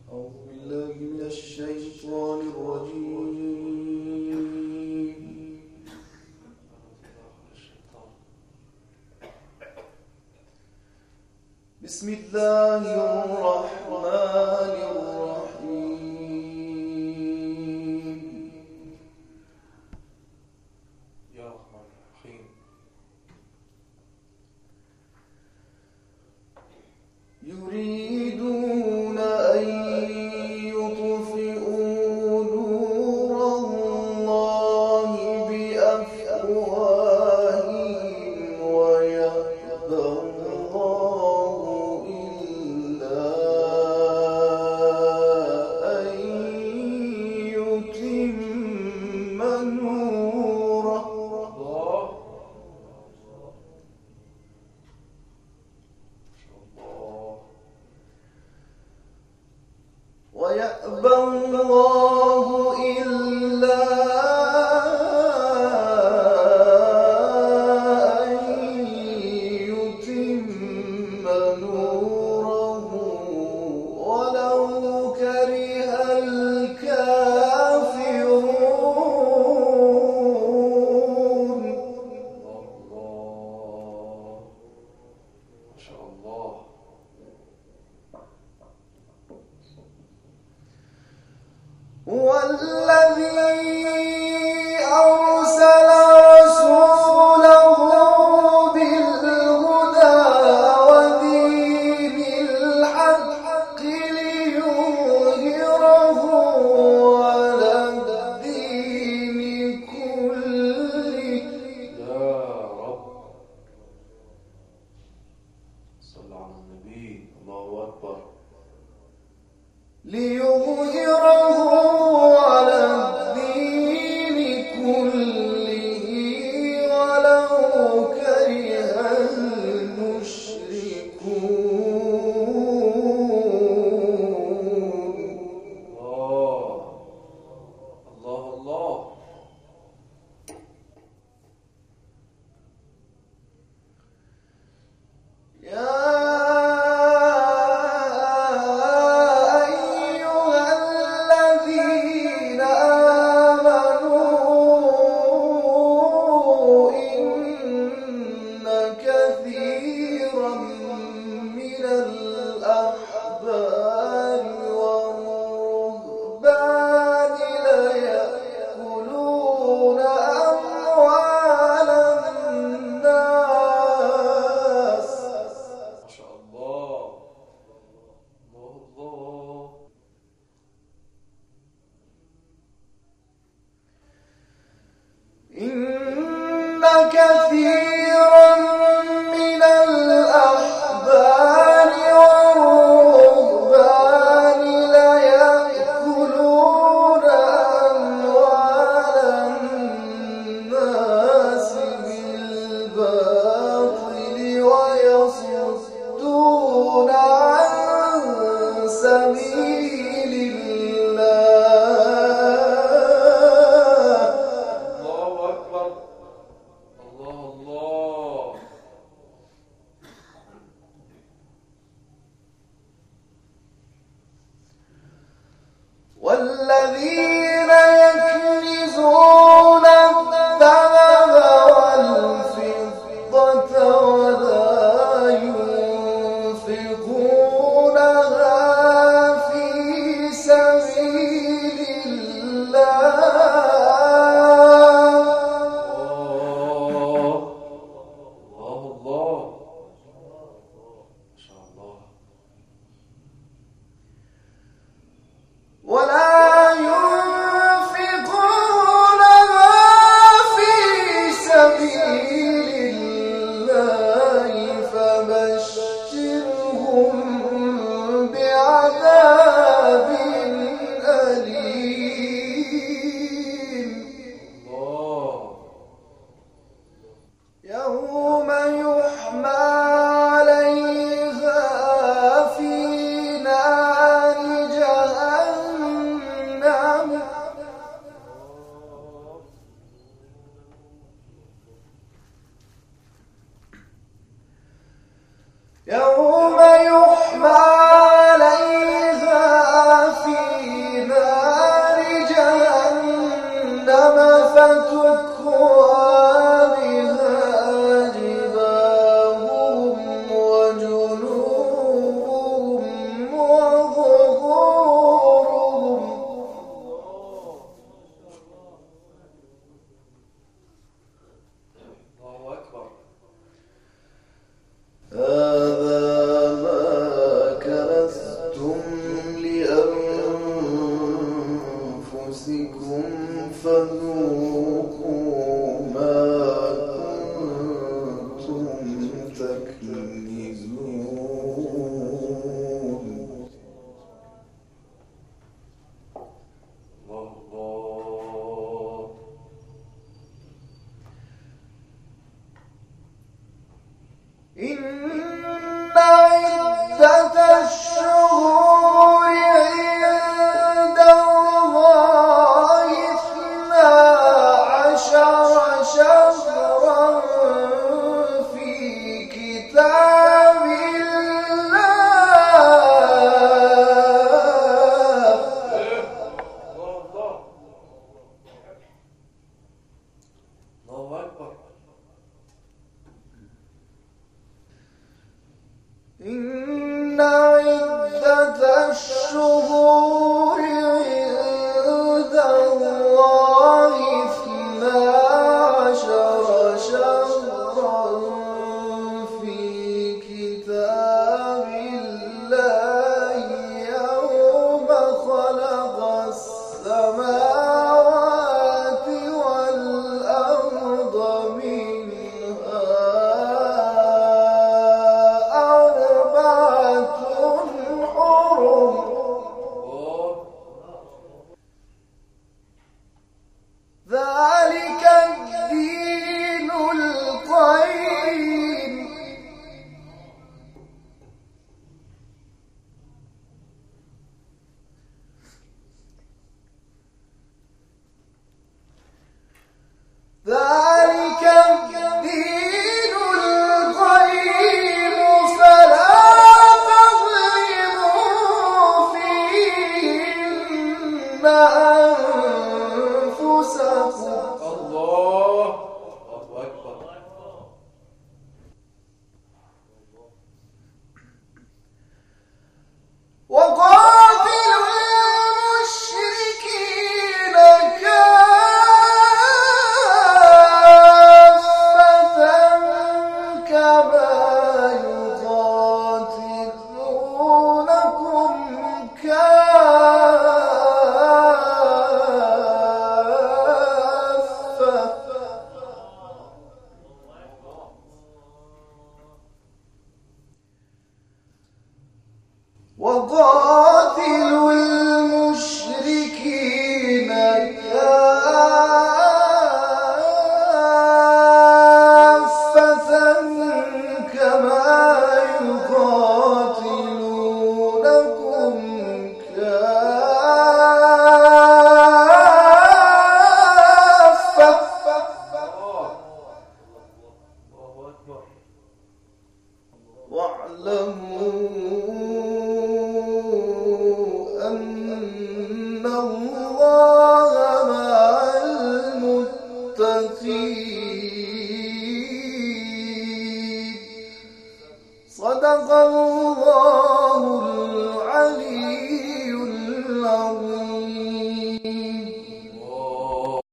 أعوذ بالله من الشيطان الرجيم. بسم الله الرحمن الرحيم. يا رحمن الرحيم. يريدون أن يطفئوا نور الله بأفواههم ويأبى الله إلا أن يتم نوره. ويأبى الله إلا أن يتم نوره ولو كره الكافرون. الله ما شاء الله. هو الذي أرسل رسوله بالهدى ودين الحق ليظهره على الدين كله. يا رب صل على النبي. الله أكبر. ليظهره على الدين كله ولو كره المشركون. الله الله الله. يا كثيرا من الأحبار والرهبان ليأكلون أموال الناس. ما شاء الله. الله الله. إن كثيرا من الأحبار والرهبان ليأكلون أموال الناس بالباطل ويصدون عن سبيل الله. الله أكبر. الله الله. والذين يكنزون الذهب والفضة ولا ينفقونها في سبيل الله. الله الله. ما شاء الله. ولا عدة الشهور عند الله 12 شهرا في كتاب الله يوم خلق السماوات والأرض منها أربعة حرم ذلك الدين القيم ذلك الدين القيم فلا تظلموا فيهن أنفسكم الله أكبر. وقاتلوا المشركين كافة كما يقاتلونكم كافة